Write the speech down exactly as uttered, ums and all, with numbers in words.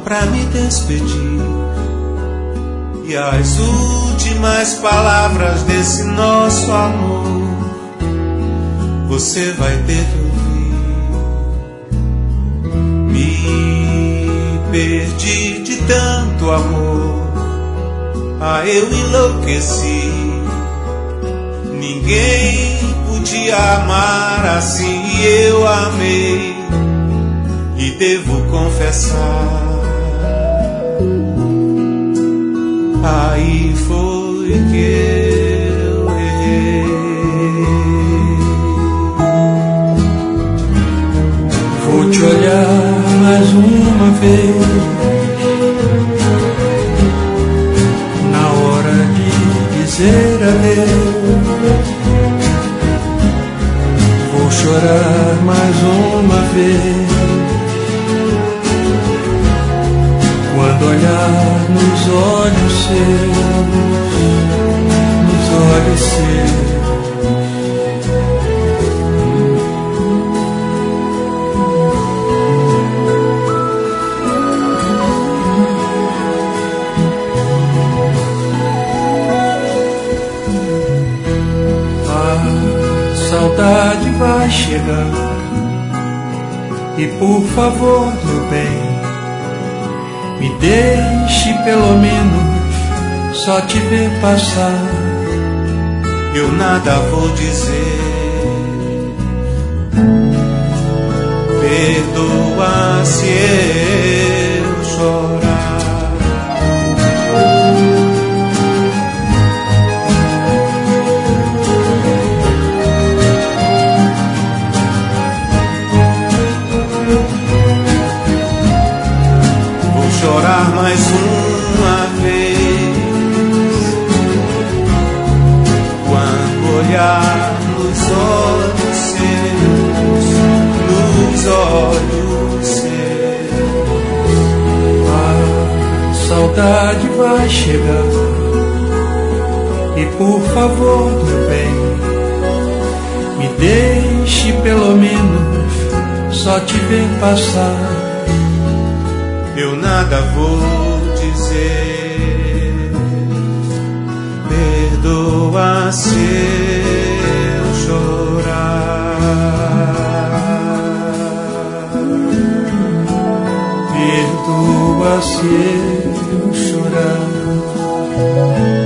pra me despedir. E as últimas palavras desse nosso amor você vai ter que ouvir. Me perdi de tanto amor, ah, eu enlouqueci. Ninguém podia amar assim e eu amei. E devo confessar, aí foi que eu errei. Vou te olhar mais uma vez, na hora de dizer adeus. Vou chorar mais uma vez, quando olhar nos olhos seus, nos olhos seus. A saudade vai chegar, e por favor, meu bem, me deixe pelo menos só te ver passar. Eu nada vou dizer, perdoa se eu chorar. Chorar mais uma vez, quando olhar nos olhos seus, nos olhos seus. A saudade vai chegar, e por favor, meu bem, me deixe pelo menos só te ver passar. Eu nada vou dizer, perdoa se eu chorar. Perdoa se eu chorar.